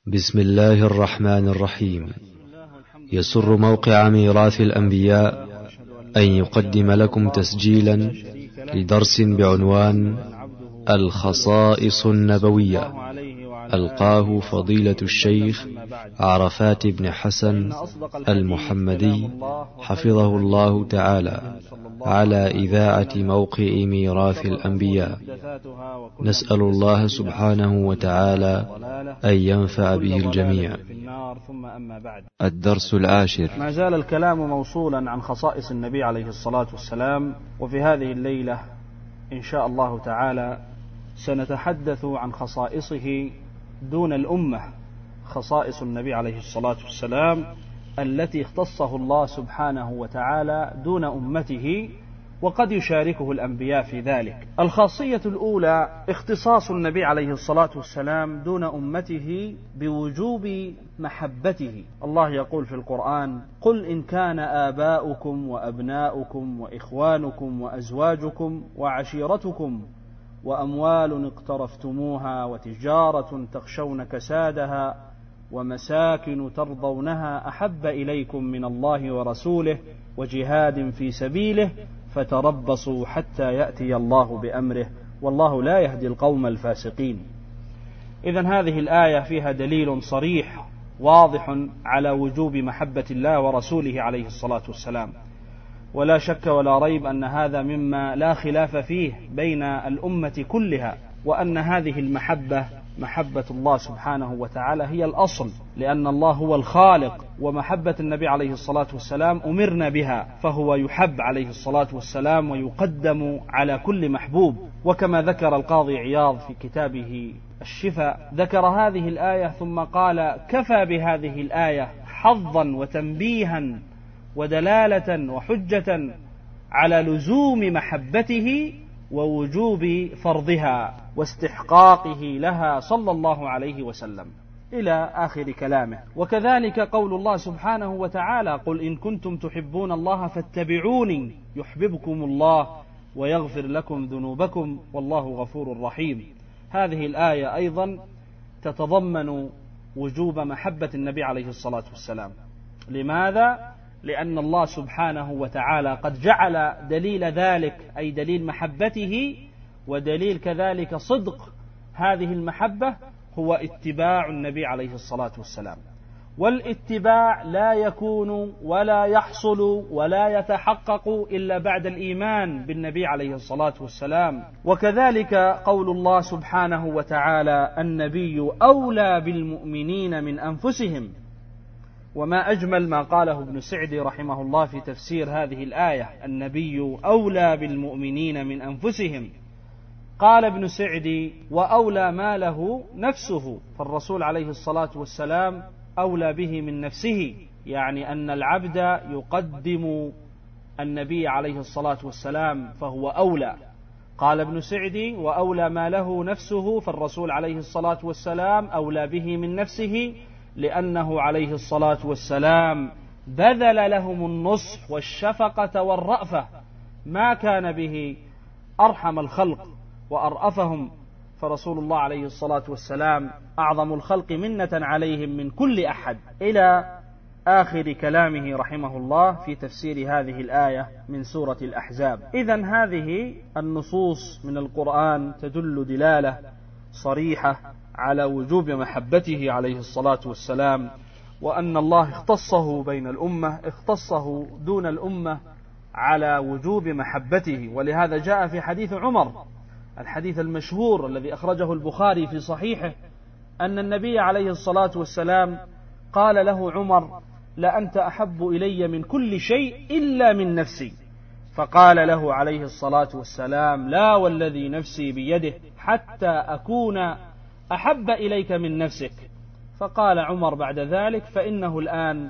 بسم الله الرحمن الرحيم. يسر موقع ميراث الأنبياء أن يقدم لكم تسجيلا لدرس بعنوان الخصائص النبوية، ألقاه فضيلة الشيخ عرفات بن حسن المحمدي حفظه الله تعالى على إذاعة موقع ميراث الأنبياء. نسأل الله سبحانه وتعالى أن ينفع به الجميع. الدرس 10. ما زال الكلام موصولا عن خصائص النبي عليه الصلاة والسلام، وفي هذه الليلة إن شاء الله تعالى سنتحدث عن خصائصه دون الأمة، خصائص النبي عليه الصلاة والسلام التي اختصه الله سبحانه وتعالى دون أمته، وقد يشاركه الأنبياء في ذلك. الخاصية الأولى اختصاص النبي عليه الصلاة والسلام دون أمته بوجوب محبته. الله يقول في القرآن: قل إن كان آباؤكم وأبناؤكم وإخوانكم وأزواجكم وعشيرتكم وأموال اقترفتموها وتجارة تخشون كسادها ومساكن ترضونها أحب إليكم من الله ورسوله وجهاد في سبيله فتربصوا حتى يأتي الله بأمره والله لا يهدي القوم الفاسقين. إذن هذه الآية فيها دليل صريح واضح على وجوب محبة الله ورسوله عليه الصلاة والسلام، ولا شك ولا ريب أن هذا مما لا خلاف فيه بين الأمة كلها، وأن هذه المحبة محبة الله سبحانه وتعالى هي الأصل، لأن الله هو الخالق، ومحبة النبي عليه الصلاة والسلام أمرنا بها، فهو يحب عليه الصلاة والسلام ويقدم على كل محبوب. وكما ذكر القاضي عياض في كتابه الشفاء، ذكر هذه الآية ثم قال: كفى بهذه الآية حظا وتنبيها ودلالة وحجة على لزوم محبته ووجوب فرضها واستحقاقه لها صلى الله عليه وسلم، إلى آخر كلامه. وكذلك قول الله سبحانه وتعالى: قل إن كنتم تحبون الله فاتبعوني يحببكم الله ويغفر لكم ذنوبكم والله غفور رحيم. هذه الآية أيضا تتضمن وجوب محبة النبي عليه الصلاة والسلام. لماذا؟ لأن الله سبحانه وتعالى قد جعل دليل ذلك، أي دليل محبته ودليل كذلك صدق هذه المحبة، هو اتباع النبي عليه الصلاة والسلام. والاتباع لا يكون ولا يحصل ولا يتحقق إلا بعد الإيمان بالنبي عليه الصلاة والسلام. وكذلك قول الله سبحانه وتعالى: النبي أولى بالمؤمنين من أنفسهم. وما أجمل ما قاله ابن سعدي رحمه الله في تفسير هذه الآية: النبي أولى بالمؤمنين من أنفسهم. قال ابن سعدي: وأولى ما له نفسه، فالرسول عليه الصلاة والسلام أولى به من نفسه، يعني أن العبد يقدم النبي عليه الصلاة والسلام فهو أولى. قال ابن سعدي: وأولى ما له نفسه، فالرسول عليه الصلاة والسلام أولى به من نفسه، لأنه عليه الصلاة والسلام بذل لهم النصح والشفقة والرأفة، ما كان به أرحم الخلق وأرأفهم، فرسول الله عليه الصلاة والسلام أعظم الخلق منة عليهم من كل أحد، إلى آخر كلامه رحمه الله في تفسير هذه الآية من سورة الأحزاب. إذن هذه النصوص من القرآن تدل دلالة صريحة على وجوب محبته عليه الصلاة والسلام، وأن الله اختصه بين الأمة، اختصه دون الأمة على وجوب محبته. ولهذا جاء في حديث عمر، الحديث المشهور الذي أخرجه البخاري في صحيحه، أن النبي عليه الصلاة والسلام قال له عمر: لأنت أحب إلي من كل شيء إلا من نفسي. فقال له عليه الصلاة والسلام: لا والذي نفسي بيده حتى أكون أحب إليك من نفسك. فقال عمر بعد ذلك: فإنه الآن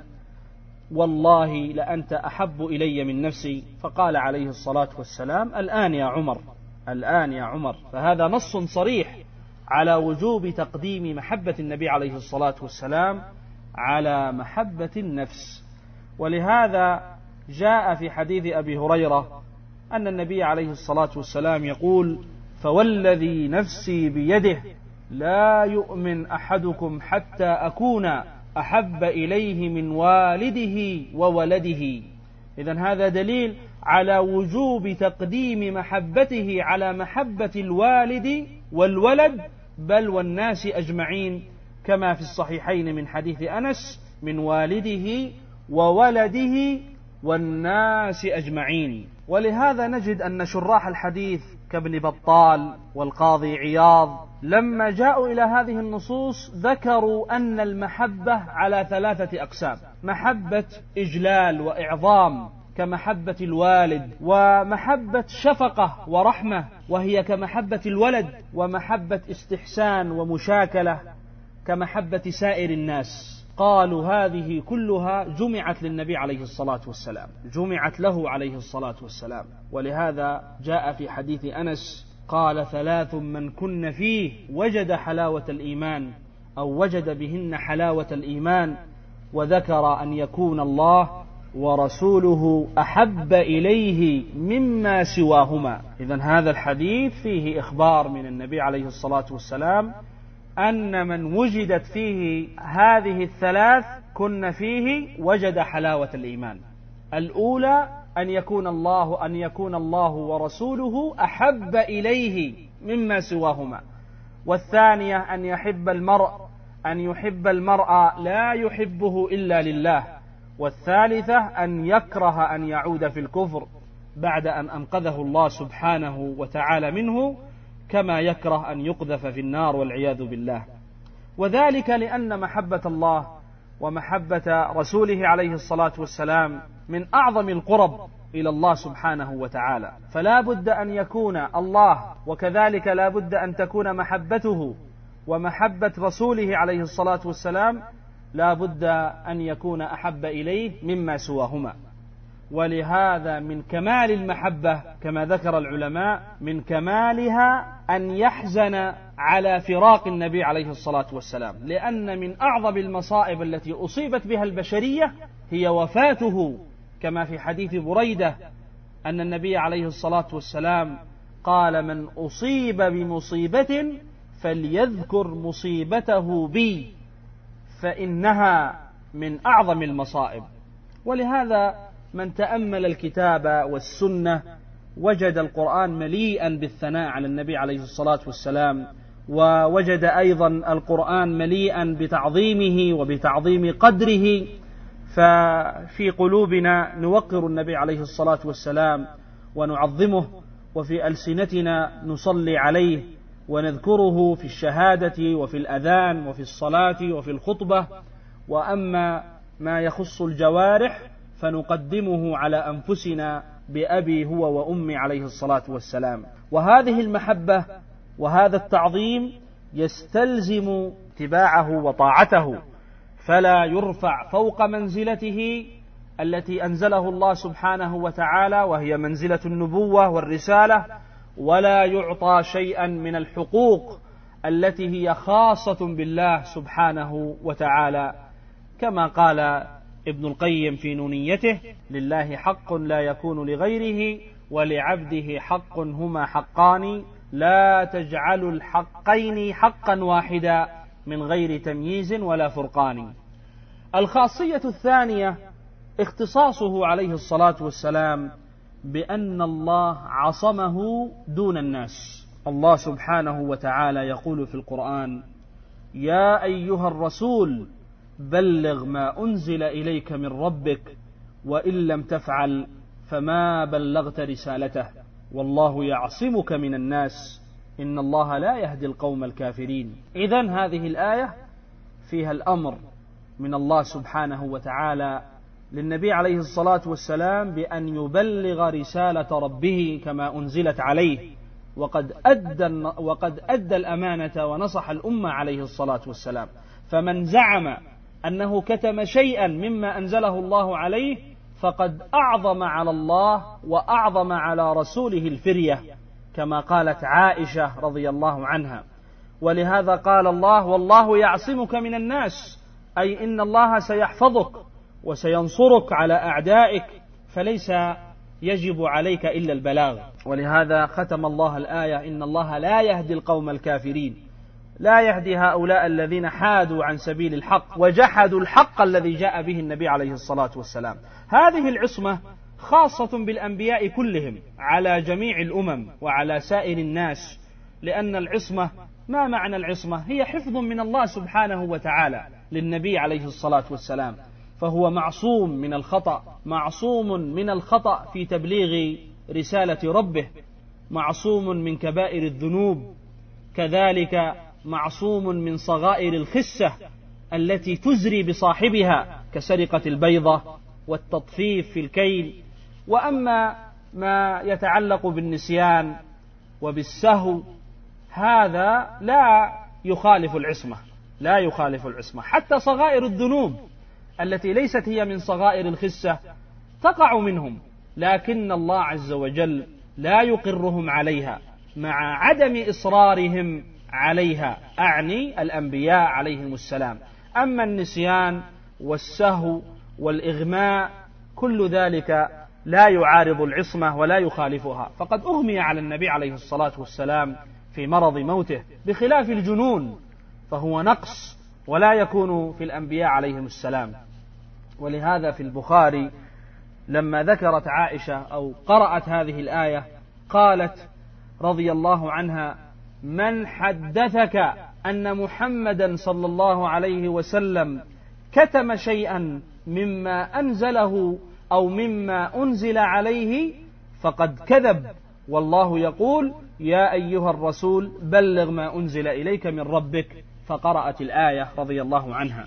والله لأنت أحب إلي من نفسي. فقال عليه الصلاة والسلام: الآن يا عمر، الآن يا عمر. فهذا نص صريح على وجوب تقديم محبة النبي عليه الصلاة والسلام على محبة النفس. ولهذا جاء في حديث أبي هريرة أن النبي عليه الصلاة والسلام يقول: فوالذي نفسي بيده لا يؤمن أحدكم حتى أكون أحب إليه من والده وولده. إذن هذا دليل على وجوب تقديم محبته على محبة الوالد والولد بل والناس أجمعين، كما في الصحيحين من حديث أنس: من والده وولده والناس أجمعين. ولهذا نجد أن شراح الحديث كابن بطال والقاضي عياض لما جاءوا إلى هذه النصوص ذكروا أن المحبة على 3 أقسام: محبة إجلال وإعظام كمحبة الوالد، ومحبة شفقة ورحمة وهي كمحبة الولد، ومحبة استحسان ومشاكلة كمحبة سائر الناس. قالوا هذه كلها جمعت للنبي عليه الصلاة والسلام، جمعت له عليه الصلاة والسلام. ولهذا جاء في حديث أنس قال: 3 من كن فيه وجد حلاوة الإيمان، أو وجد بهن حلاوة الإيمان، وذكر أن يكون الله ورسوله أحب إليه مما سواهما. إذن هذا الحديث فيه إخبار من النبي عليه الصلاة والسلام أن من وجدت فيه هذه ال3 كن فيه وجد حلاوة الإيمان. الأولى أن يكون الله ورسوله أحب إليه مما سواهما، والثانية أن يحب المرء لا يحبه إلا لله، والثالثة أن يكره أن يعود في الكفر بعد أن أنقذه الله سبحانه وتعالى منه، كما يكره أن يقذف في النار والعياذ بالله. وذلك لأن محبة الله ومحبة رسوله عليه الصلاة والسلام من أعظم القرب إلى الله سبحانه وتعالى، فلا بد أن يكون الله، وكذلك لا بد أن تكون محبته ومحبة رسوله عليه الصلاة والسلام لا بد أن يكون أحب إليه مما سواهما. ولهذا من كمال المحبة كما ذكر العلماء من كمالها أن يحزن على فراق النبي عليه الصلاة والسلام، لأن من أعظم المصائب التي أصيبت بها البشرية هي وفاته، كما في حديث بريدة أن النبي عليه الصلاة والسلام قال: من أصيب بمصيبة فليذكر مصيبته بي فإنها من أعظم المصائب. ولهذا من تأمل الكتاب والسنة وجد القرآن مليئا بالثناء على النبي عليه الصلاة والسلام، ووجد أيضا القرآن مليئا بتعظيمه وبتعظيم قدره، ففي قلوبنا نوقر النبي عليه الصلاة والسلام ونعظمه، وفي ألسنتنا نصلي عليه ونذكره في الشهادة وفي الأذان وفي الصلاة وفي الخطبة. وأما ما يخص الجوارح فنقدمه على أنفسنا بأبي هو وأمي عليه الصلاة والسلام. وهذه المحبة وهذا التعظيم يستلزم اتباعه وطاعته، فلا يرفع فوق منزلته التي أنزله الله سبحانه وتعالى، وهي منزلة النبوة والرسالة، ولا يعطى شيئا من الحقوق التي هي خاصة بالله سبحانه وتعالى، كما قال ابن القيم في نونيته: لله حق لا يكون لغيره، ولعبده حق هما حقان، لا تجعلوا الحقين حقا واحدا من غير تمييز ولا فرقان. الخاصية الثانية اختصاصه عليه الصلاة والسلام بأن الله عصمه دون الناس. الله سبحانه وتعالى يقول في القرآن: يا أيها الرسول بلغ ما أنزل إليك من ربك وإن لم تفعل فما بلغت رسالته والله يعصمك من الناس إن الله لا يهدي القوم الكافرين. إذن هذه الآية فيها الأمر من الله سبحانه وتعالى للنبي عليه الصلاة والسلام بأن يبلغ رسالة ربه كما أنزلت عليه، وقد أدى الأمانة ونصح الأمة عليه الصلاة والسلام. فمن زعم أنه كتم شيئا مما أنزله الله عليه فقد أعظم على الله وأعظم على رسوله الفرية، كما قالت عائشة رضي الله عنها. ولهذا قال الله: والله يعصمك من الناس، أي إن الله سيحفظك وسينصرك على أعدائك، فليس يجب عليك إلا البلاغ. ولهذا ختم الله الآية: إن الله لا يهدي القوم الكافرين. لا يهدي هؤلاء الذين حادوا عن سبيل الحق وجحدوا الحق الذي جاء به النبي عليه الصلاة والسلام. هذه العصمة خاصة بالأنبياء كلهم على جميع الأمم وعلى سائر الناس، لأن العصمة، ما معنى العصمة؟ هي حفظ من الله سبحانه وتعالى للنبي عليه الصلاة والسلام، فهو معصوم من الخطأ، معصوم من الخطأ في تبليغ رسالة ربه، معصوم من كبائر الذنوب، كذلك معصوم من صغائر الخسة التي تزري بصاحبها كسرقة البيضة والتطفيف في الكيل. وأما ما يتعلق بالنسيان وبالسهو هذا لا يخالف العصمة، لا يخالف العصمة. حتى صغائر الذنوب التي ليست هي من صغائر الخسة تقع منهم، لكن الله عز وجل لا يقرهم عليها مع عدم إصرارهم عليها، أعني الأنبياء عليهم السلام. أما النسيان والسهو والإغماء كل ذلك لا يعارض العصمة ولا يخالفها، فقد أغمي على النبي عليه الصلاة والسلام في مرض موته، بخلاف الجنون فهو نقص ولا يكون في الأنبياء عليهم السلام. ولهذا في البخاري لما ذكرت عائشة أو قرأت هذه الآية قالت رضي الله عنها: من حدثك أن محمدا صلى الله عليه وسلم كتم شيئا مما أنزله أو مما أنزل عليه فقد كذب، والله يقول: يا أيها الرسول بلغ ما أنزل إليك من ربك. فقرأت الآية رضي الله عنها،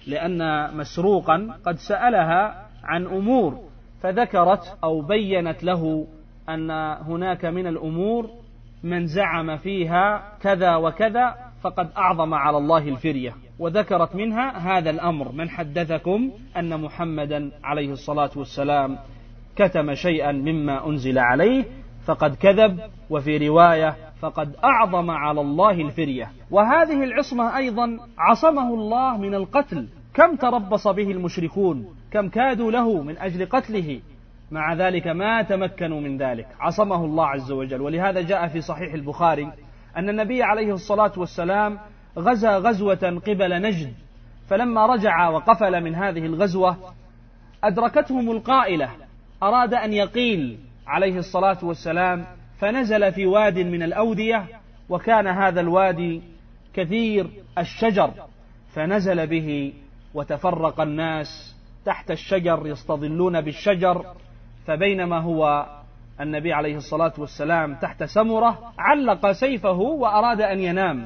لأن مسروقا قد سألها عن أمور فذكرت أو بينت له أن هناك من الأمور من زعم فيها كذا وكذا فقد أعظم على الله الفرية، وذكرت منها هذا الأمر: من حدثكم أن محمدا عليه الصلاة والسلام كتم شيئا مما أنزل عليه فقد كذب، وفي رواية فقد أعظم على الله الفرية. وهذه العصمة أيضا عصمه الله من القتل، كم تربص به المشركون، كم كادوا له من أجل قتله، مع ذلك ما تمكنوا من ذلك، عصمه الله عز وجل. ولهذا جاء في صحيح البخاري أن النبي عليه الصلاة والسلام غزا غزوة قبل نجد، فلما رجع وقفل من هذه الغزوة أدركتهم القائلة، أراد أن يقيل عليه الصلاة والسلام، فنزل في واد من الأودية، وكان هذا الوادي كثير الشجر، فنزل به وتفرق الناس تحت الشجر يستظلون بالشجر، فبينما هو النبي عليه الصلاة والسلام تحت سمرة علق سيفه وأراد أن ينام،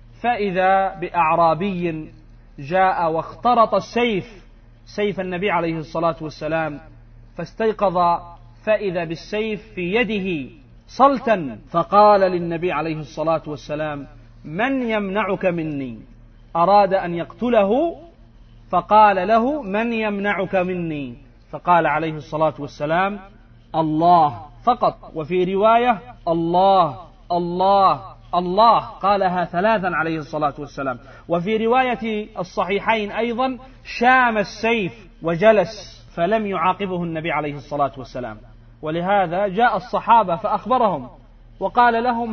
فإذا بأعرابي جاء واخترط سيف النبي عليه الصلاة والسلام، فاستيقظ فإذا بالسيف في يده صلتا، فقال للنبي عليه الصلاة والسلام: من يمنعك مني؟ أراد أن يقتله فقال له: من يمنعك مني؟ فقال عليه الصلاة والسلام: الله فقط. وفي رواية: الله الله الله، قالها 3 عليه الصلاة والسلام. وفي رواية الصحيحين أيضا: شام السيف وجلس، فلم يعاقبه النبي عليه الصلاة والسلام. ولهذا جاء الصحابة فأخبرهم وقال لهم: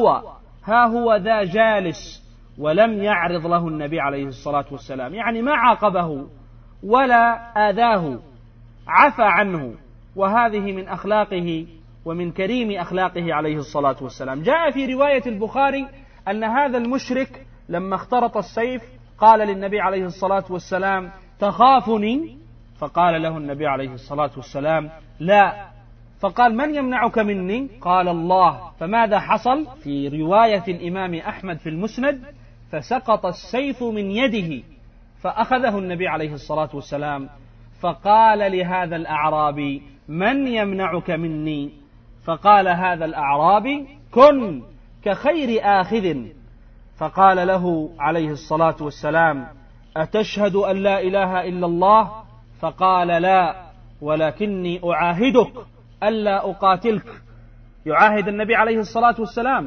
ها هو ذا جالس، ولم يعرض له النبي عليه الصلاة والسلام، يعني ما عاقبه ولا آذاه، عفى عنه. وهذه من أخلاقه ومن كريم أخلاقه عليه الصلاة والسلام. جاء في رواية البخاري أن هذا المشرك لما اخترط السيف قال للنبي عليه الصلاة والسلام: تخافني؟ فقال له النبي عليه الصلاة والسلام: لا. فقال: من يمنعك مني؟ قال: الله. فماذا حصل؟ في رواية الإمام أحمد في المسند: فسقط السيف من يده، فأخذه النبي عليه الصلاة والسلام فقال لهذا الأعرابي: من يمنعك مني؟ فقال هذا الأعرابي: كن كخير آخذ. فقال له عليه الصلاة والسلام: أتشهد أن لا إله إلا الله؟ فقال: لا، ولكني أعاهدك ألا أقاتلك. يعاهد النبي عليه الصلاة والسلام: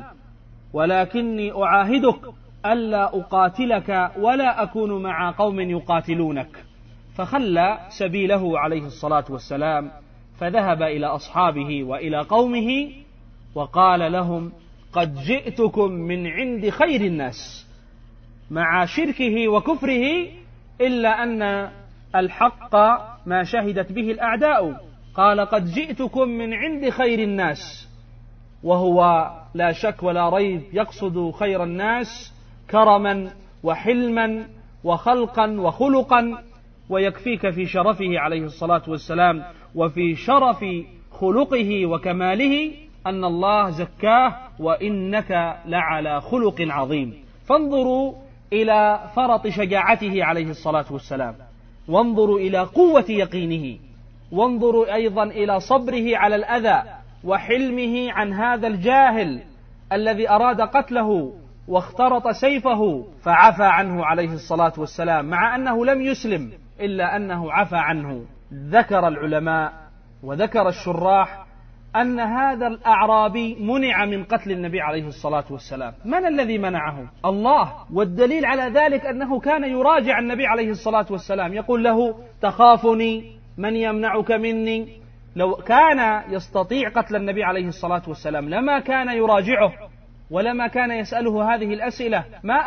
ولكني أعاهدك ألا أقاتلك ولا أكون مع قوم يقاتلونك. فخلى سبيله عليه الصلاة والسلام، فذهب إلى أصحابه وإلى قومه وقال لهم: قد جئتكم من عند خير الناس، مع شركه وكفره، إلا أن الحق ما شهدت به الأعداء. قال قد جئتكم من عند خير الناس، وهو لا شك ولا ريب يقصد خير الناس كرما وحلما وخلقا وخلقا، ويكفيك في شرفه عليه الصلاة والسلام وفي شرف خلقه وكماله أن الله زكاه وإنك لعلى خلق عظيم. فانظروا إلى فرط شجاعته عليه الصلاة والسلام، وانظروا إلى قوة يقينه، وانظروا أيضا إلى صبره على الأذى وحلمه عن هذا الجاهل الذي أراد قتله واخترط سيفه، فعفى عنه عليه الصلاة والسلام مع أنه لم يسلم، إلا أنه عفى عنه. ذكر العلماء وذكر الشراح أن هذا الأعرابي منع من قتل النبي عليه الصلاة والسلام. من الذي منعه؟ الله. والدليل على ذلك أنه كان يراجع النبي عليه الصلاة والسلام، يقول له تخافني، من يمنعك مني؟ لو كان يستطيع قتل النبي عليه الصلاة والسلام لما كان يراجعه ولما كان يسأله هذه الأسئلة.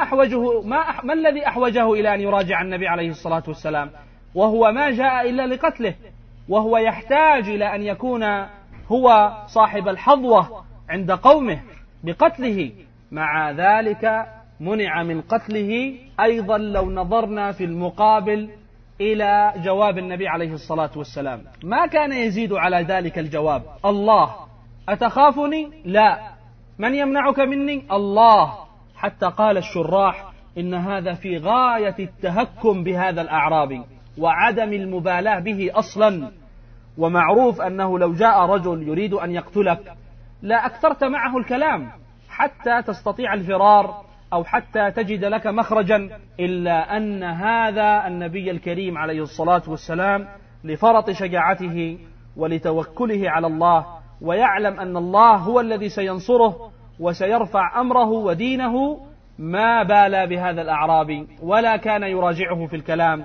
ما الذي أحوجه إلى أن يراجع النبي عليه الصلاة والسلام وهو ما جاء إلا لقتله، وهو يحتاج إلى أن يكون هو صاحب الحظوة عند قومه بقتله؟ مع ذلك منع من قتله. أيضا لو نظرنا في المقابل إلى جواب النبي عليه الصلاة والسلام، ما كان يزيد على ذلك الجواب. الله. أتخافني؟ لا. من يمنعك مني؟ الله. حتى قال الشراح إن هذا في غاية التهكم بهذا الأعرابي وعدم المبالاة به أصلا. ومعروف أنه لو جاء رجل يريد أن يقتلك لا أكثرت معه الكلام حتى تستطيع الفرار أو حتى تجد لك مخرجا، إلا أن هذا النبي الكريم عليه الصلاة والسلام لفرط شجاعته ولتوكله على الله، ويعلم أن الله هو الذي سينصره وسيرفع أمره ودينه، ما بالى بهذا الأعرابي ولا كان يراجعه في الكلام،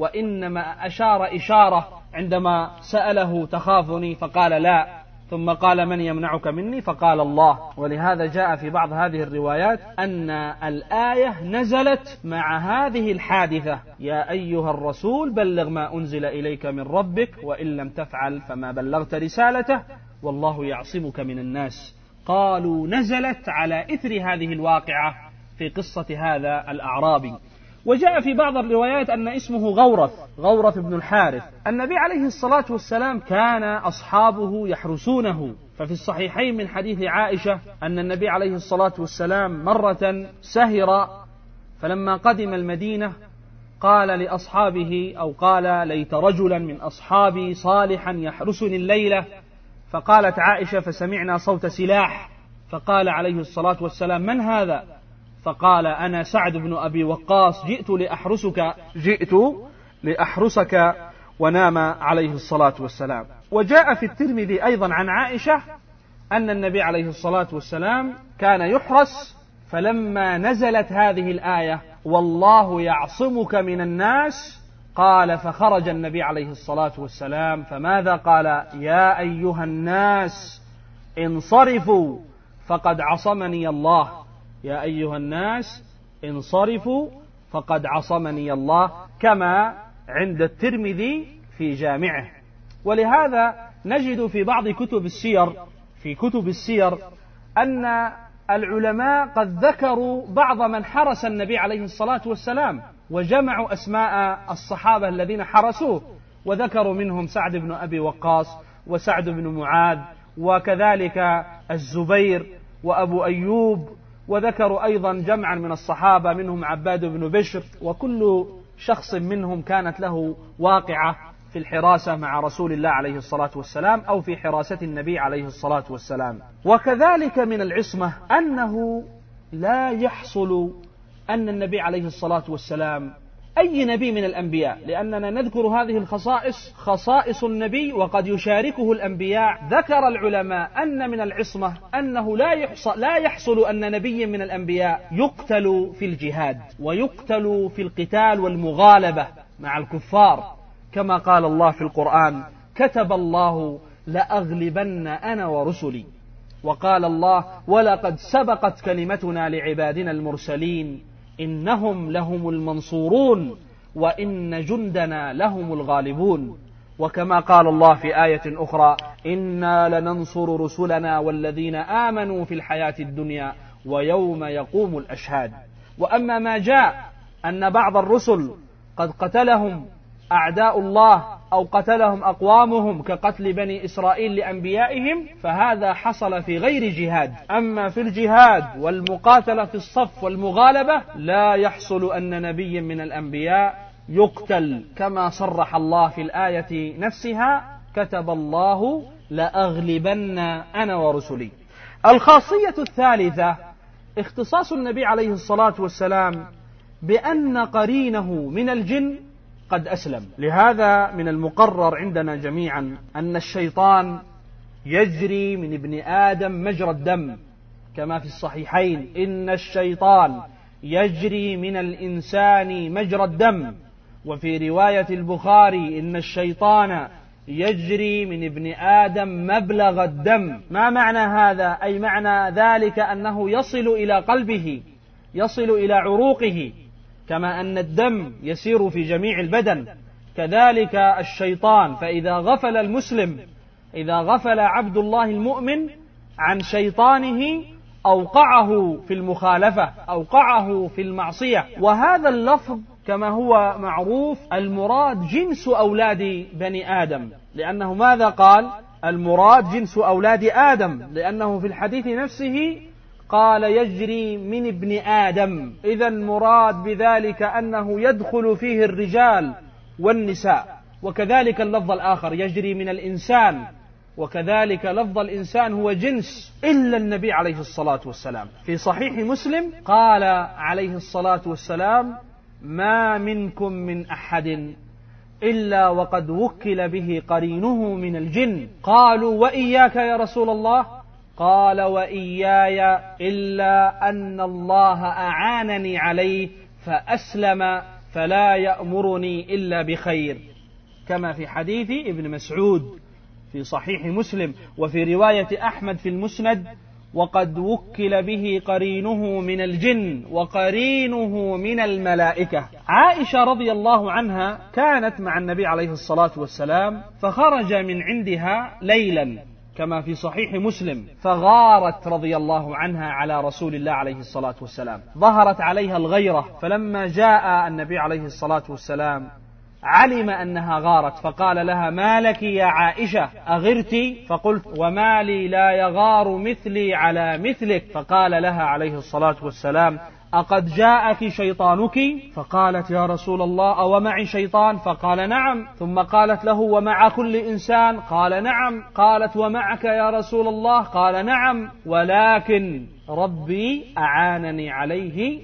وإنما أشار إشارة عندما سأله تخافني فقال لا، ثم قال من يمنعك مني فقال الله. ولهذا جاء في بعض هذه الروايات أن الآية نزلت مع هذه الحادثة: يا أيها الرسول بلغ ما أنزل إليك من ربك وإن لم تفعل فما بلغت رسالته والله يعصمك من الناس. قالوا نزلت على إثر هذه الواقعة في قصة هذا الأعرابي. وجاء في بعض الروايات أن اسمه غورث بن الحارث. النبي عليه الصلاة والسلام كان أصحابه يحرسونه، ففي الصحيحين من حديث عائشة أن النبي عليه الصلاة والسلام مرة سهر، فلما قدم المدينة قال لأصحابه أو قال ليت رجلا من أصحابي صالحا يحرسني الليلة، فقالت عائشة فسمعنا صوت سلاح، فقال عليه الصلاة والسلام من هذا؟ فقال أنا سعد بن أبي وقاص جئت لأحرسك، ونام عليه الصلاة والسلام. وجاء في الترمذي أيضا عن عائشة أن النبي عليه الصلاة والسلام كان يحرس، فلما نزلت هذه الآية والله يعصمك من الناس قال فخرج النبي عليه الصلاة والسلام، فماذا قال؟ يا أيها الناس انصرفوا فقد عصمني الله، يا أيها الناس انصرفوا فقد عصمني الله، كما عند الترمذي في جامعه. ولهذا نجد في بعض كتب السير أن العلماء قد ذكروا بعض من حرس النبي عليه الصلاة والسلام، وجمعوا أسماء الصحابة الذين حرسوه، وذكروا منهم سعد بن أبي وقاص وسعد بن معاذ وكذلك الزبير وأبو أيوب، وذكروا أيضا جمعا من الصحابة منهم عباد بن بشر، وكل شخص منهم كانت له واقعة في الحراسة مع رسول الله عليه الصلاة والسلام أو في حراسة النبي عليه الصلاة والسلام. وكذلك من العصمة أنه لا يحصل أن النبي عليه الصلاة والسلام أي نبي من الأنبياء، لأننا نذكر هذه الخصائص خصائص النبي وقد يشاركه الأنبياء، ذكر العلماء أن من العصمة أنه لا يحصل أن نبي من الأنبياء يقتل في الجهاد ويقتل في القتال والمغالبة مع الكفار، كما قال الله في القرآن كتب الله لأغلبن أنا ورسلي، وقال الله ولقد سبقت كلمتنا لعبادنا المرسلين إنهم لهم المنصورون وإن جندنا لهم الغالبون. وكما قال الله في آية أخرى: إنا لننصر رسلنا والذين آمنوا في الحياة الدنيا ويوم يقوم الأشهاد. وأما ما جاء أن بعض الرسل قد قتلهم أعداء الله أو قتلهم أقوامهم كقتل بني إسرائيل لأنبيائهم، فهذا حصل في غير جهاد. أما في الجهاد والمقاتلة في الصف والمغالبة لا يحصل أن نبي من الأنبياء يقتل، كما صرح الله في الآية نفسها: كتب الله لأغلبن أنا ورسلي. الخاصية الثالثة اختصاص النبي عليه الصلاة والسلام بأن قرينه من الجن قد أسلم. لهذا من المقرر عندنا جميعا أن الشيطان يجري من ابن آدم مجرى الدم، كما في الصحيحين: إن الشيطان يجري من الإنسان مجرى الدم. وفي رواية البخاري: إن الشيطان يجري من ابن آدم مبلغ الدم. ما معنى هذا؟ أي معنى ذلك أنه يصل إلى قلبه، يصل إلى عروقه، كما أن الدم يسير في جميع البدن، كذلك الشيطان. فإذا غفل المسلم، إذا غفل عبد الله المؤمن عن شيطانه أوقعه في المخالفة، أوقعه في المعصية. وهذا اللفظ كما هو معروف المراد جنس أولاد بني آدم، لأنه ماذا قال؟ المراد جنس أولاد آدم، لأنه في الحديث نفسه قال يجري من ابن آدم. إذا مراد بذلك أنه يدخل فيه الرجال والنساء. وكذلك اللفظ الآخر يجري من الإنسان، وكذلك لفظ الإنسان هو جنس إلا النبي عليه الصلاة والسلام. في صحيح مسلم قال عليه الصلاة والسلام: ما منكم من أحد إلا وقد وكل به قرينه من الجن. قالوا: وإياك يا رسول الله؟ قال: وإياي، إلا أن الله أعانني عليه فأسلم فلا يأمرني إلا بخير، كما في حديث ابن مسعود في صحيح مسلم. وفي رواية أحمد في المسند: وقد وكل به قرينه من الجن وقرينه من الملائكة. عائشة رضي الله عنها كانت مع النبي عليه الصلاة والسلام، فخرج من عندها ليلا كما في صحيح مسلم، فغارت رضي الله عنها على رسول الله عليه الصلاة والسلام، ظهرت عليها الغيرة. فلما جاء النبي عليه الصلاة والسلام علم أنها غارت، فقال لها: ما لك يا عائشة، أغرت؟ فقلت: وما لي لا يغار مثلي على مثلك. فقال لها عليه الصلاة والسلام: أقد جاءك شيطانك؟ فقالت: يا رسول الله، أو معي شيطان؟ فقال: نعم. ثم قالت له: ومع كل إنسان؟ قال: نعم. قالت: ومعك يا رسول الله؟ قال: نعم، ولكن ربي أعانني عليه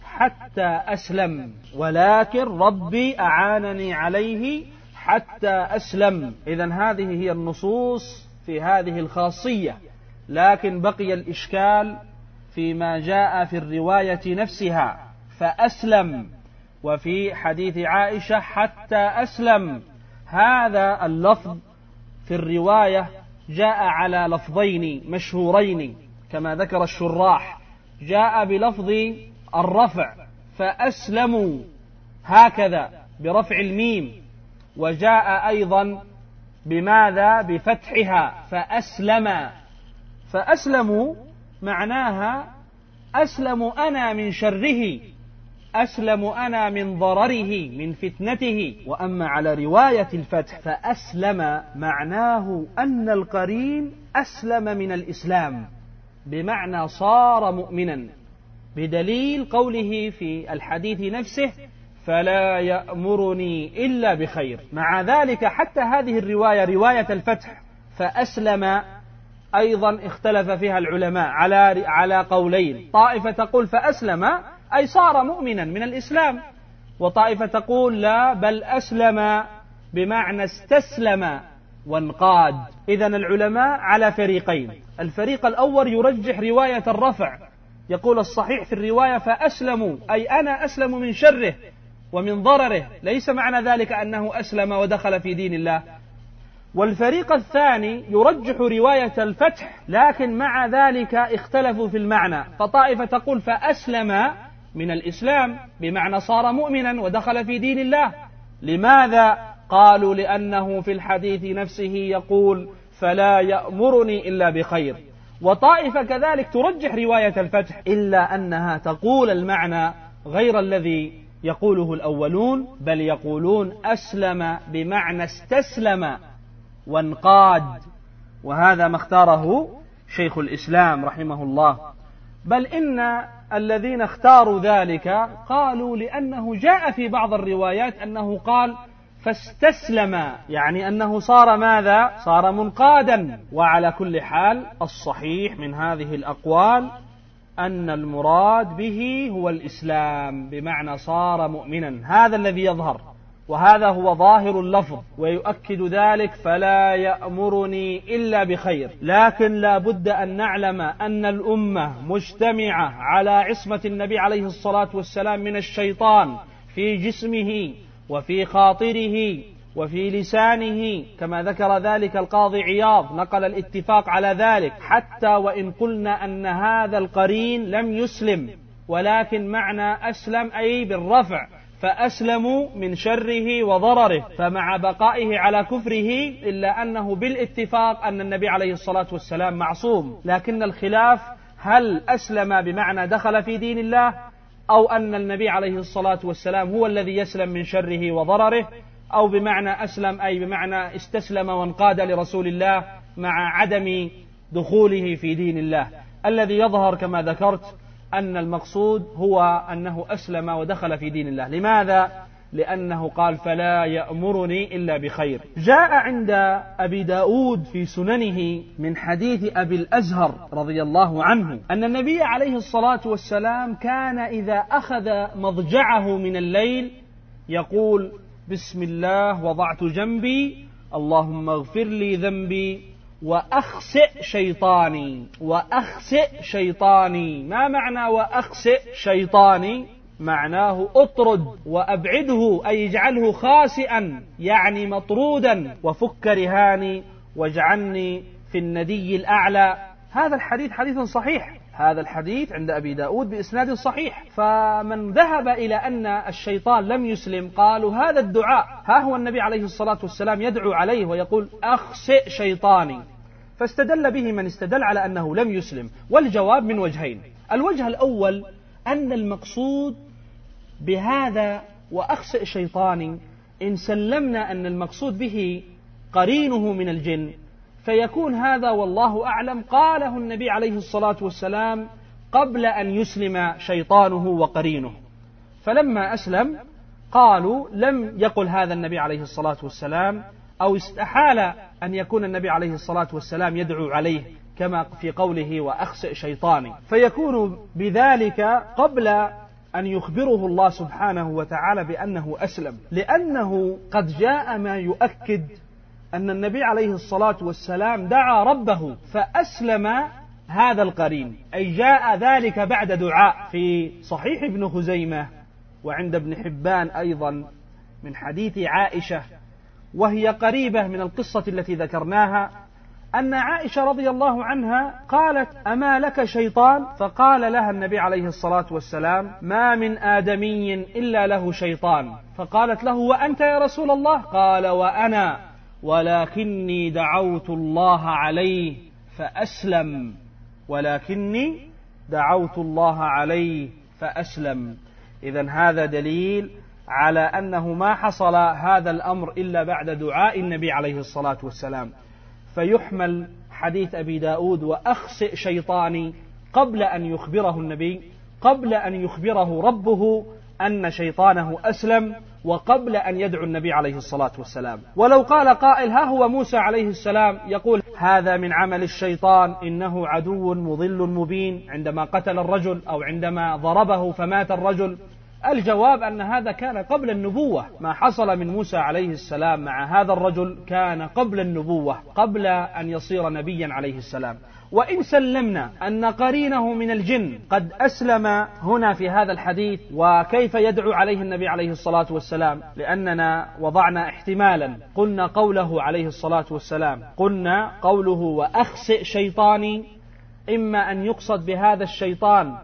حتى أسلم، ولكن ربي أعانني عليه حتى أسلم. إذن هذه هي النصوص في هذه الخاصية، لكن بقي الإشكال فيما جاء في الرواية نفسها: فأسلم، وفي حديث عائشة حتى أسلم. هذا اللفظ في الرواية جاء على لفظين مشهورين كما ذكر الشراح. جاء بلفظ الرفع فأسلموا هكذا برفع الميم، وجاء أيضا بماذا؟ بفتحها فأسلم. فأسلموا معناها أسلم أنا من شره، أسلم أنا من ضرره، من فتنته. وأما على رواية الفتح فأسلم معناه أن القرين أسلم من الإسلام، بمعنى صار مؤمنا، بدليل قوله في الحديث نفسه: فلا يأمرني إلا بخير. مع ذلك حتى هذه الرواية، رواية الفتح فأسلم، أيضا اختلف فيها العلماء على قولين. طائفة تقول فأسلم أي صار مؤمنا من الإسلام، وطائفة تقول لا، بل أسلم بمعنى استسلم وانقاد. إذن العلماء على فريقين. الفريق الأول يرجح رواية الرفع، يقول الصحيح في الرواية فأسلموا أي أنا أسلم من شره ومن ضرره، ليس معنى ذلك أنه أسلم ودخل في دين الله. والفريق الثاني يرجح رواية الفتح، لكن مع ذلك اختلفوا في المعنى. فطائفة تقول فأسلم من الإسلام، بمعنى صار مؤمنا ودخل في دين الله. لماذا؟ قالوا لأنه في الحديث نفسه يقول فلا يأمرني إلا بخير. وطائفة كذلك ترجح رواية الفتح، إلا أنها تقول المعنى غير الذي يقوله الأولون، بل يقولون أسلم بمعنى استسلم وانقاد، وهذا ما اختاره شيخ الإسلام رحمه الله. بل إن الذين اختاروا ذلك قالوا لأنه جاء في بعض الروايات أنه قال فاستسلم، يعني أنه صار ماذا؟ صار منقادا. وعلى كل حال الصحيح من هذه الأقوال أن المراد به هو الإسلام، بمعنى صار مؤمنا، هذا الذي يظهر، وهذا هو ظاهر اللفظ، ويؤكد ذلك فلا يأمرني إلا بخير. لكن لا بد أن نعلم أن الأمة مجتمعة على عصمة النبي عليه الصلاة والسلام من الشيطان في جسمه وفي خاطره وفي لسانه، كما ذكر ذلك القاضي عياض، نقل الاتفاق على ذلك، حتى وإن قلنا أن هذا القرين لم يسلم، ولكن معنى أسلم أي بالرفع، فأسلموا من شره وضرره، فمع بقائه على كفره إلا أنه بالاتفاق أن النبي عليه الصلاة والسلام معصوم. لكن الخلاف هل أسلم بمعنى دخل في دين الله، أو أن النبي عليه الصلاة والسلام هو الذي يسلم من شره وضرره، أو بمعنى أسلم أي بمعنى استسلم وانقاد لرسول الله مع عدم دخوله في دين الله. الذي يظهر كما ذكرت أن المقصود هو أنه أسلم ودخل في دين الله. لماذا؟ لأنه قال فلا يأمرني إلا بخير. جاء عند أبي داود في سننه من حديث أبي الأزهر رضي الله عنه أن النبي عليه الصلاة والسلام كان إذا أخذ مضجعه من الليل يقول بسم الله وضعت جنبي، اللهم اغفر لي ذنبي وأخسئ شيطاني. وأخسئ شيطاني، ما معنى وأخسئ شيطاني؟ معناه أطرد وأبعده، أي اجعله خاسئا يعني مطرودا، وفك رهاني واجعلني في الندي الأعلى. هذا الحديث حديث صحيح، هذا الحديث عند أبي داود بإسناد صحيح. فمن ذهب إلى أن الشيطان لم يسلم قالوا هذا الدعاء ها هو النبي عليه الصلاة والسلام يدعو عليه ويقول أخسئ شيطاني، فاستدل به من استدل على أنه لم يسلم. والجواب من وجهين: الوجه الأول أن المقصود بهذا وأخسئ شيطاني إن سلمنا أن المقصود به قرينه من الجن، فيكون هذا والله أعلم قاله النبي عليه الصلاة والسلام قبل أن يسلم شيطانه وقرينه، فلما أسلم قالوا لم يقل هذا النبي عليه الصلاة والسلام، أو استحال أن يكون النبي عليه الصلاة والسلام يدعو عليه كما في قوله وأخسئ شيطاني، فيكون بذلك قبل أن يخبره الله سبحانه وتعالى بأنه أسلم، لأنه قد جاء ما يؤكد أن النبي عليه الصلاة والسلام دعا ربه فأسلم هذا القرين، أي جاء ذلك بعد دعاء. في صحيح ابن خزيمة وعند ابن حبان أيضا من حديث عائشة، وهي قريبة من القصة التي ذكرناها، أن عائشة رضي الله عنها قالت أما لك شيطان؟ فقال لها النبي عليه الصلاة والسلام ما من آدمي إلا له شيطان. فقالت له وأنت يا رسول الله؟ قال وأنا، ولكني دعوت الله عليه فأسلم، ولكني دعوت الله عليه فأسلم. إذن هذا دليل على أنه ما حصل هذا الأمر إلا بعد دعاء النبي عليه الصلاة والسلام، فيحمل حديث أبي داود وأخسئ شيطاني قبل أن يخبره النبي، قبل أن يخبره ربه أن شيطانه أسلم، وقبل أن يدعو النبي عليه الصلاة والسلام. ولو قال قائل ها هو موسى عليه السلام يقول هذا من عمل الشيطان إنه عدو مضل مبين عندما قتل الرجل أو عندما ضربه فمات الرجل، الجواب أن هذا كان قبل النبوة، ما حصل من موسى عليه السلام مع هذا الرجل كان قبل النبوة، قبل أن يصير نبيا عليه السلام. وإن سلمنا أن قرينه من الجن قد أسلم هنا في هذا الحديث، وكيف يدعو عليه النبي عليه الصلاة والسلام؟ لأننا وضعنا احتمالا، قلنا قوله عليه الصلاة والسلام، قلنا قوله وأخسئ شيطاني، إما أن يقصد بهذا الشيطان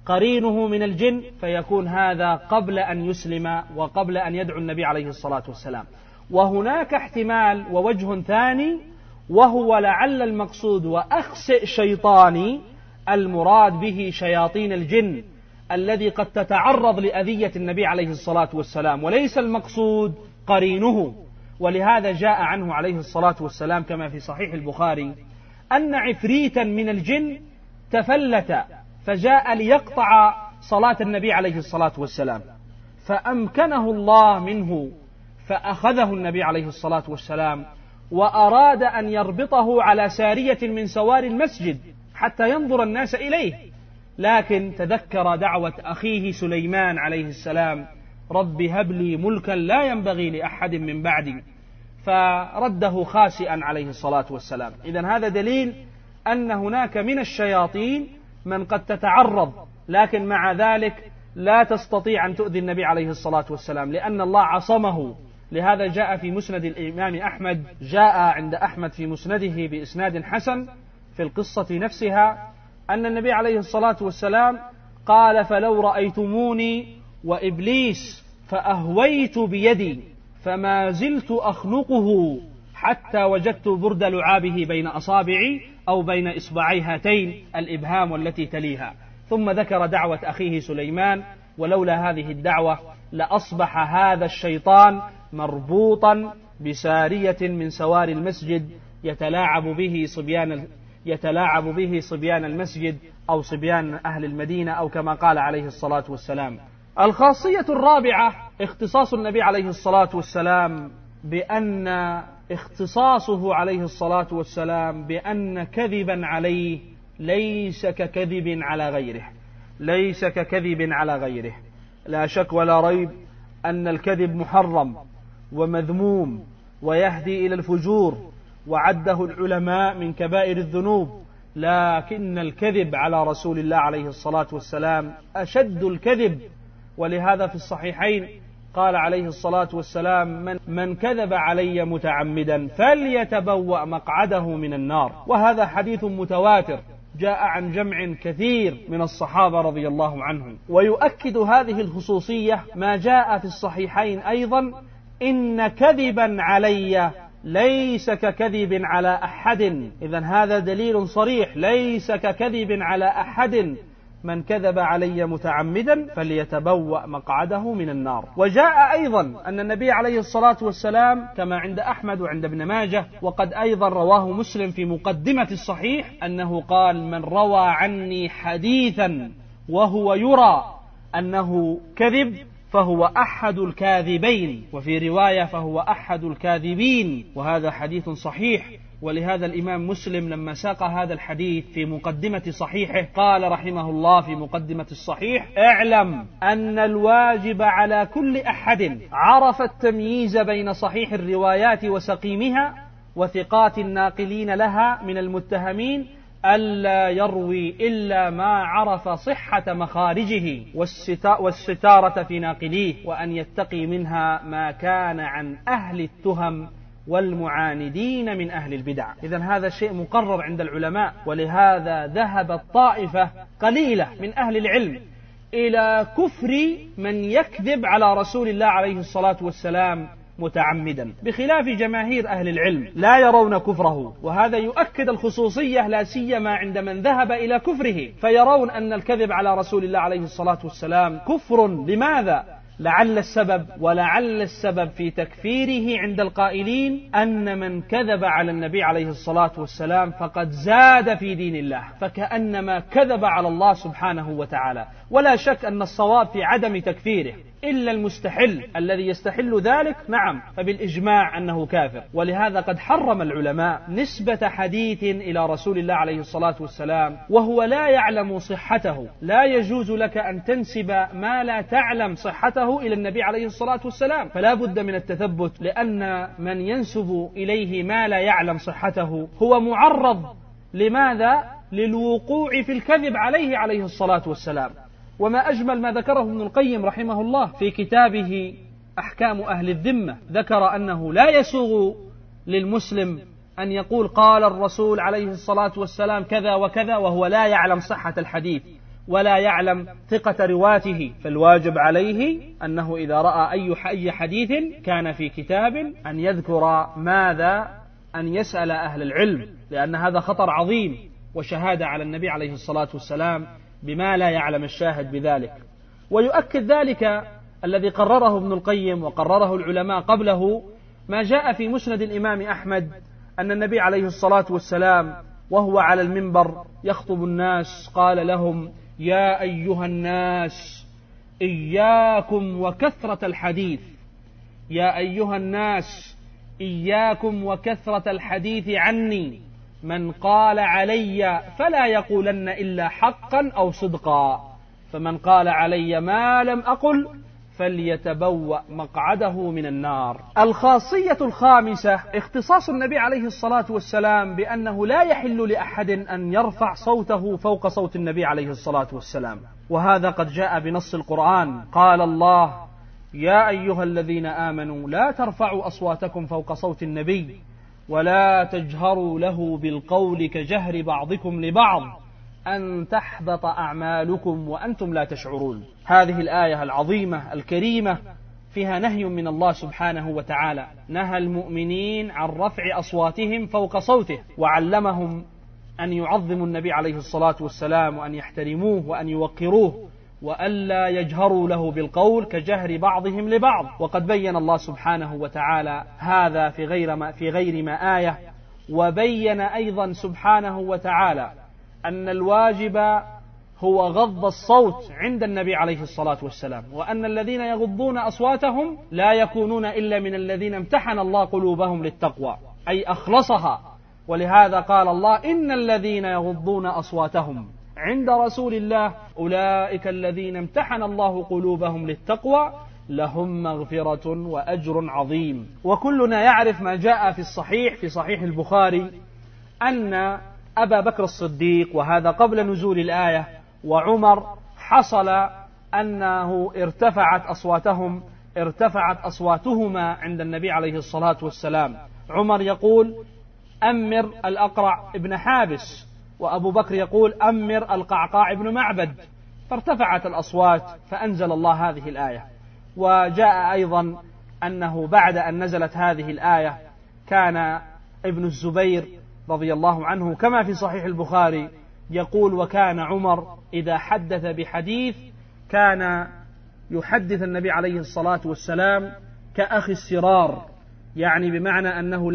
قرينه من الجن، فيكون هذا قبل أن يسلم وقبل أن يدعو النبي عليه الصلاة والسلام. وهناك احتمال ووجه ثاني، وهو لعل المقصود وأخسئ شيطاني المراد به شياطين الجن الذي قد تتعرض لأذية النبي عليه الصلاة والسلام، وليس المقصود قرينه. ولهذا جاء عنه عليه الصلاة والسلام كما في صحيح البخاري أن عفريتا من الجن تفلت فجاء ليقطع صلاة النبي عليه الصلاة والسلام، فأمكنه الله منه، فأخذه النبي عليه الصلاة والسلام وأراد أن يربطه على سارية من سوار المسجد حتى ينظر الناس إليه، لكن تذكر دعوة أخيه سليمان عليه السلام: رب هب لي ملكا لا ينبغي لأحد من بعدي، فرده خاسئا عليه الصلاة والسلام. إذن هذا دليل أن هناك من الشياطين من قد تتعرض، لكن مع ذلك لا تستطيع أن تؤذي النبي عليه الصلاة والسلام، لأن الله عصمه. لهذا جاء في مسند الإمام أحمد، جاء عند أحمد في مسنده بإسناد حسن في القصة نفسها أن النبي عليه الصلاة والسلام قال: فلو رأيتموني وإبليس فأهويت بيدي فما زلت أخنقه حتى وجدت برد لعابه بين أصابعي أو بين إصبعي هاتين الإبهام والتي تليها. ثم ذكر دعوة أخيه سليمان: ولولا هذه الدعوة لأصبح هذا الشيطان مربوطا بسارية من سوار المسجد يتلاعب به صبيان المسجد أو صبيان أهل المدينة، أو كما قال عليه الصلاة والسلام. الخاصية الرابعة اختصاص النبي عليه الصلاة والسلام بأن اختصاصه عليه الصلاة والسلام بأن كذبا عليه ليس ككذب على غيره. لا شك ولا ريب أن الكذب محرم ومذموم ويهدي إلى الفجور، وعده العلماء من كبائر الذنوب، لكن الكذب على رسول الله عليه الصلاة والسلام أشد الكذب. ولهذا في الصحيحين قال عليه الصلاة والسلام: من كذب علي متعمدا فليتبوأ مقعده من النار. وهذا حديث متواتر جاء عن جمع كثير من الصحابة رضي الله عنهم. ويؤكد هذه الخصوصية ما جاء في الصحيحين أيضا: إن كذبا علي ليس ككذب على أحد. إذن هذا دليل صريح: ليس ككذب على أحد، من كذب علي متعمدا فليتبوأ مقعده من النار. وجاء أيضا أن النبي عليه الصلاة والسلام كما عند أحمد وعند ابن ماجه، وقد أيضا رواه مسلم في مقدمة الصحيح، أنه قال: من روى عني حديثا وهو يرى أنه كذب فهو أحد الكاذبين، وفي رواية فهو أحد الكاذبين. وهذا حديث صحيح. ولهذا الإمام مسلم لما ساق هذا الحديث في مقدمة صحيحه قال رحمه الله في مقدمة الصحيح: اعلم أن الواجب على كل أحد عرف التمييز بين صحيح الروايات وسقيمها وثقات الناقلين لها من المتهمين ألا يروي إلا ما عرف صحة مخارجه والستارة في ناقليه، وأن يتقي منها ما كان عن أهل التهم والمعاندين من أهل البدع. إذن هذا شيء مقرر عند العلماء. ولهذا ذهبت طائفة قليلة من أهل العلم إلى كفر من يكذب على رسول الله عليه الصلاة والسلام متعمدا، بخلاف جماهير أهل العلم لا يرون كفره. وهذا يؤكد الخصوصية لا سيما عند من ذهب إلى كفره، فيرون أن الكذب على رسول الله عليه الصلاة والسلام كفر. لماذا؟ لعل السبب في تكفيره عند القائلين أن من كذب على النبي عليه الصلاة والسلام فقد زاد في دين الله، فكأنما كذب على الله سبحانه وتعالى. ولا شك أن الصواب في عدم تكفيره، إلا المستحل الذي يستحل ذلك، نعم، فبالإجماع أنه كافر. ولهذا قد حرم العلماء نسبة حديث إلى رسول الله عليه الصلاة والسلام وهو لا يعلم صحته. لا يجوز لك أن تنسب ما لا تعلم صحته إلى النبي عليه الصلاة والسلام، فلا بد من التثبت، لأن من ينسب إليه ما لا يعلم صحته هو معرض لماذا؟ للوقوع في الكذب عليه الصلاة والسلام. وما أجمل ما ذكره ابن القيم رحمه الله في كتابه أحكام أهل الذمة، ذكر أنه لا يسوغ للمسلم أن يقول قال الرسول عليه الصلاة والسلام كذا وكذا وهو لا يعلم صحة الحديث، ولا يعلم ثقة رواته، فالواجب عليه أنه إذا رأى أي حديث كان في كتاب أن يذكر ماذا، أن يسأل أهل العلم، لأن هذا خطر عظيم وشهادة على النبي عليه الصلاة والسلام بما لا يعلم الشاهد بذلك. ويؤكد ذلك الذي قرره ابن القيم وقرره العلماء قبله ما جاء في مسند الإمام أحمد أن النبي عليه الصلاة والسلام وهو على المنبر يخطب الناس قال لهم: يا أيها الناس إياكم وكثرة الحديث، يا أيها الناس إياكم وكثرة الحديث عني، من قال علي فلا يقولن إلا حقا أو صدقا، فمن قال علي ما لم أقل فليتبوأ مقعده من النار. الخاصية الخامسة اختصاص النبي عليه الصلاة والسلام بأنه لا يحل لأحد أن يرفع صوته فوق صوت النبي عليه الصلاة والسلام، وهذا قد جاء بنص القرآن. قال الله: يا أيها الذين آمنوا لا ترفعوا أصواتكم فوق صوت النبي ولا تجهروا له بالقول كجهر بعضكم لبعض أن تحبط أعمالكم وأنتم لا تشعرون. هذه الآية العظيمة الكريمة فيها نهي من الله سبحانه وتعالى، نهى المؤمنين عن رفع أصواتهم فوق صوته، وعلمهم أن يعظموا النبي عليه الصلاة والسلام وأن يحترموه وأن يوقروه وألا يجهروا له بالقول كجهر بعضهم لبعض. وقد بين الله سبحانه وتعالى هذا في غير ما آية، وبين أيضا سبحانه وتعالى أن الواجب هو غض الصوت عند النبي عليه الصلاة والسلام، وأن الذين يغضون أصواتهم لا يكونون إلا من الذين امتحن الله قلوبهم للتقوى، أي أخلصها. ولهذا قال الله: إن الذين يغضون أصواتهم عند رسول الله أولئك الذين امتحن الله قلوبهم للتقوى لهم مغفرة وأجر عظيم. وكلنا يعرف ما جاء في صحيح البخاري أن أبا بكر الصديق، وهذا قبل نزول الآية، وعمر حصل أنه ارتفعت أصواتهما عند النبي عليه الصلاة والسلام. عمر يقول: أمر الأقرع ابن حابس، وأبو بكر يقول: أمر القعقاع ابن معبد، فارتفعت الأصوات فأنزل الله هذه الآية. وجاء أيضا أنه بعد أن نزلت هذه الآية كان ابن الزبير رضي الله عنه كما في صحيح البخاري يقول: وكان عمر إذا حدث بحديث كان يحدث النبي عليه الصلاة والسلام كأخي السرار، يعني بمعنى أنه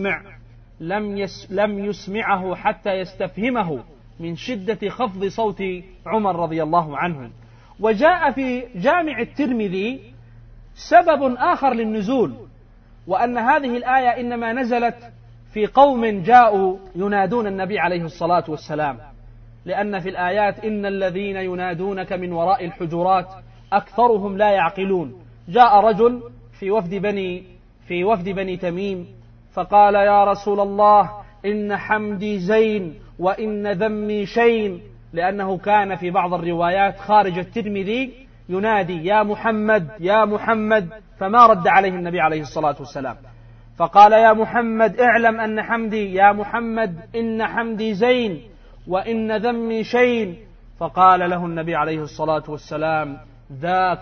لم يسمعه حتى يستفهمه من شدة خفض صوت عمر رضي الله عنه. وجاء في جامع الترمذي سبب آخر للنزول، وأن هذه الآية إنما نزلت في قوم جاءوا ينادون النبي عليه الصلاة والسلام، لأن في الآيات: إن الذين ينادونك من وراء الحجرات أكثرهم لا يعقلون. جاء رجل في وفد بني تميم فقال: يا رسول الله، إن حمدي زين وإن ذمي شين، لأنه كان في بعض الروايات خارج الترمذي ينادي: يا محمد يا محمد، فما رد عليه النبي عليه الصلاة والسلام، فقال: يا محمد اعلم أن حمدي، يا محمد إن حمدي زين وإن ذمي شين. فقال له النبي عليه الصلاة والسلام: ذاك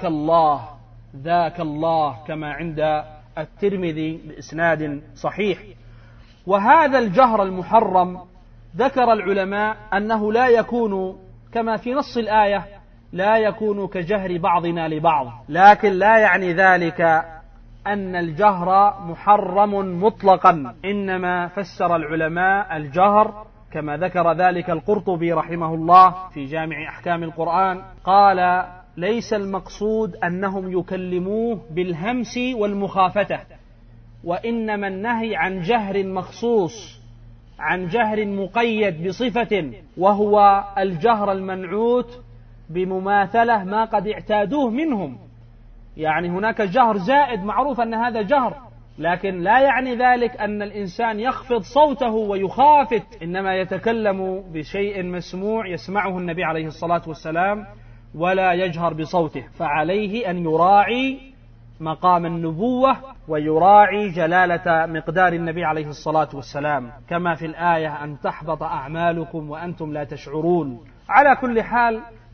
الله، كما عند الترمذي بإسناد صحيح. وهذا الجهر المحرم ذكر العلماء أنه لا يكون كما في نص الآية، لا يكون كجهر بعضنا لبعض، لكن لا يعني ذلك أن الجهر محرم مطلقا، إنما فسر العلماء الجهر كما ذكر ذلك القرطبي رحمه الله في جامع أحكام القرآن، قال: ليس المقصود أنهم يكلموه بالهمس والمخافتة، وإنما النهي عن جهر مخصوص، عن جهر مقيد بصفة، وهو الجهر المنعوت بمماثلة ما قد اعتادوه منهم. يعني هناك جهر زائد معروف أن هذا جهر، لكن لا يعني ذلك أن الإنسان يخفض صوته ويخافت، إنما يتكلم بشيء مسموع يسمعه النبي عليه الصلاة والسلام ولا يجهر بصوته. فعليه أن يراعي مقام النبوة ويراعي جلالة مقدار النبي عليه الصلاة والسلام، كما في الآية: أن تحبط أعمالكم وأنتم لا تشعرون. على كل حال،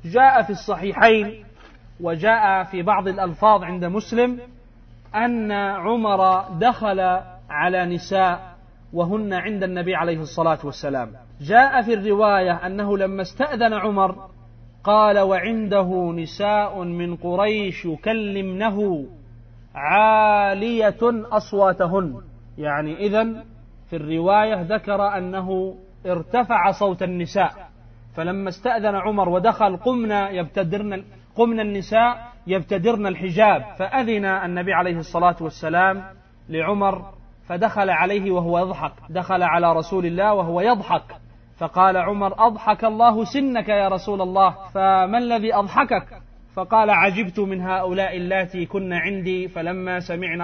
جاء في الصحيحين وجاء في بعض الألفاظ عند مسلم أن عمر دخل على نساء وهن عند النبي عليه الصلاة والسلام. جاء في الرواية أنه لما استأذن عمر قال وعنده نساء من قريش يكلمنه عالية أصواتهن، يعني إذن في الرواية ذكر أنه ارتفع صوت النساء، فلما استأذن عمر ودخل قمنا النساء يبتدرن الحجاب، فأذن النبي عليه الصلاة والسلام لعمر فدخل عليه وهو يضحك، دخل على رسول الله وهو يضحك، فقال عمر أضحك الله سنك يا رسول الله، فما الذي أضحكك؟ فقال عجبت من هؤلاء اللاتي كن عندي فلما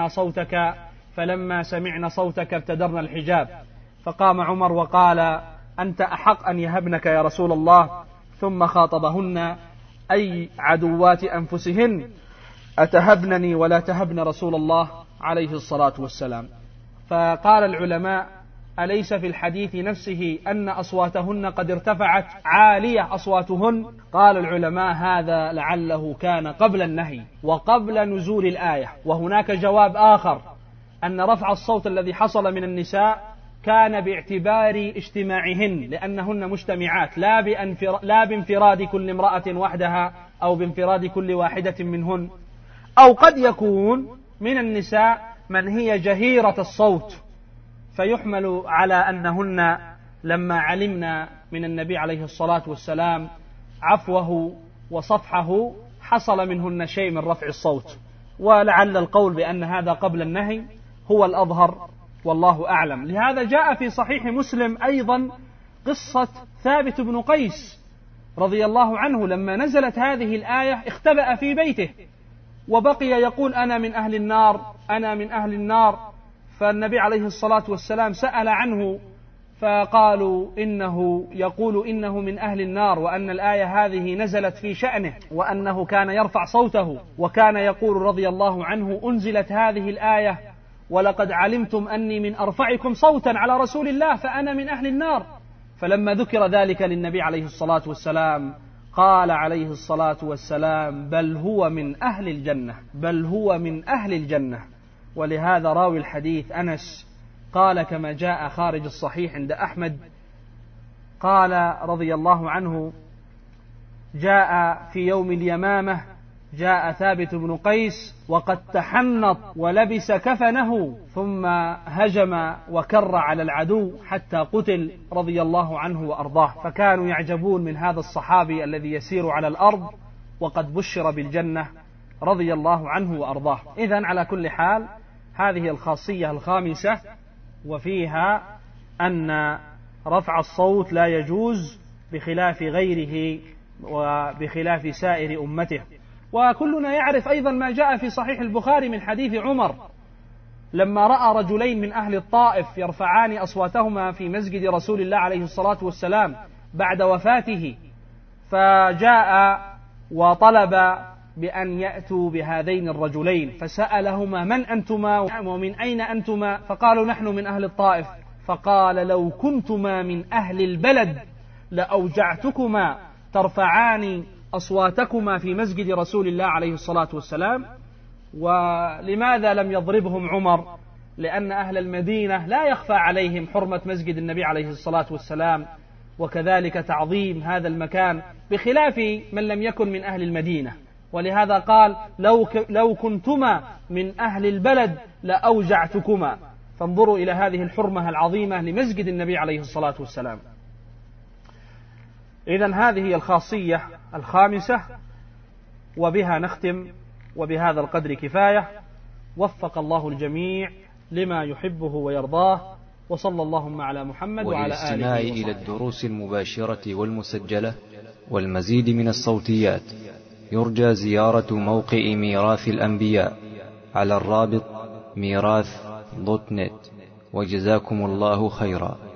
سمعنا صوتك ابتدرنا الحجاب. فقام عمر وقال أنت أحق أن يهبنك يا رسول الله، ثم خاطبهن أي عدوات أنفسهن أتهبنني ولا تهبن رسول الله عليه الصلاة والسلام. فقال العلماء أليس في الحديث نفسه أن أصواتهن قد ارتفعت عالية أصواتهن؟ قال العلماء هذا لعله كان قبل النهي وقبل نزول الآية. وهناك جواب آخر أن رفع الصوت الذي حصل من النساء كان باعتبار اجتماعهن، لأنهن مجتمعات لا بانفراد كل امرأة وحدها أو بانفراد كل واحدة منهن، أو قد يكون من النساء من هي جهيرة الصوت، فيحمل على أنهن لما علمنا من النبي عليه الصلاة والسلام عفوه وصفحه حصل منهن شيء من رفع الصوت، ولعل القول بأن هذا قبل النهي هو الأظهر والله أعلم. لهذا جاء في صحيح مسلم أيضا قصة ثابت بن قيس رضي الله عنه لما نزلت هذه الآية اختبأ في بيته وبقي يقول أنا من أهل النار أنا من أهل النار، فالنبي عليه الصلاة والسلام سأل عنه فقالوا إنه يقول إنه من أهل النار، وأن الآية هذه نزلت في شأنه وأنه كان يرفع صوته، وكان يقول رضي الله عنه أنزلت هذه الآية ولقد علمتم أني من أرفعكم صوتا على رسول الله فأنا من أهل النار. فلما ذكر ذلك للنبي عليه الصلاة والسلام قال عليه الصلاة والسلام بل هو من أهل الجنة، بل هو من أهل الجنة. ولهذا راوي الحديث أنس قال كما جاء خارج الصحيح عند أحمد قال رضي الله عنه جاء في يوم اليمامة جاء ثابت بن قيس وقد تحنط ولبس كفنه ثم هجم وكر على العدو حتى قتل رضي الله عنه وأرضاه، فكانوا يعجبون من هذا الصحابي الذي يسير على الأرض وقد بشر بالجنة رضي الله عنه وأرضاه. إذن على كل حال هذه الخاصية الخامسة، وفيها أن رفع الصوت لا يجوز بخلاف غيره وبخلاف سائر أمته. وكلنا يعرف أيضا ما جاء في صحيح البخاري من حديث عمر لما رأى رجلين من أهل الطائف يرفعان أصواتهما في مسجد رسول الله عليه الصلاة والسلام بعد وفاته، فجاء وطلب بأن يأتوا بهذين الرجلين، فسألهما من أنتما ومن أين أنتما؟ فقالوا نحن من أهل الطائف. فقال لو كنتما من أهل البلد لأوجعتكما ترفعان أصواتكما في مسجد رسول الله عليه الصلاة والسلام. ولماذا لم يضربهم عمر؟ لأن أهل المدينة لا يخفى عليهم حرمة مسجد النبي عليه الصلاة والسلام وكذلك تعظيم هذا المكان بخلاف من لم يكن من أهل المدينة، ولهذا قال لو كنتما من أهل البلد لأوجعتكما. فانظروا إلى هذه الحرمة العظيمة لمسجد النبي عليه الصلاة والسلام. إذن هذه هي الخاصية الخامسة، وبها نختم، وبهذا القدر كفاية. وفق الله الجميع لما يحبه ويرضاه، وصلى اللهم على محمد وعلى آله وصحبه. والاستماع إلى الدروس المباشرة والمسجلة والمزيد من الصوتيات يرجى زيارة موقع ميراث الأنبياء على الرابط ميراث.net. وجزاكم الله خيرا.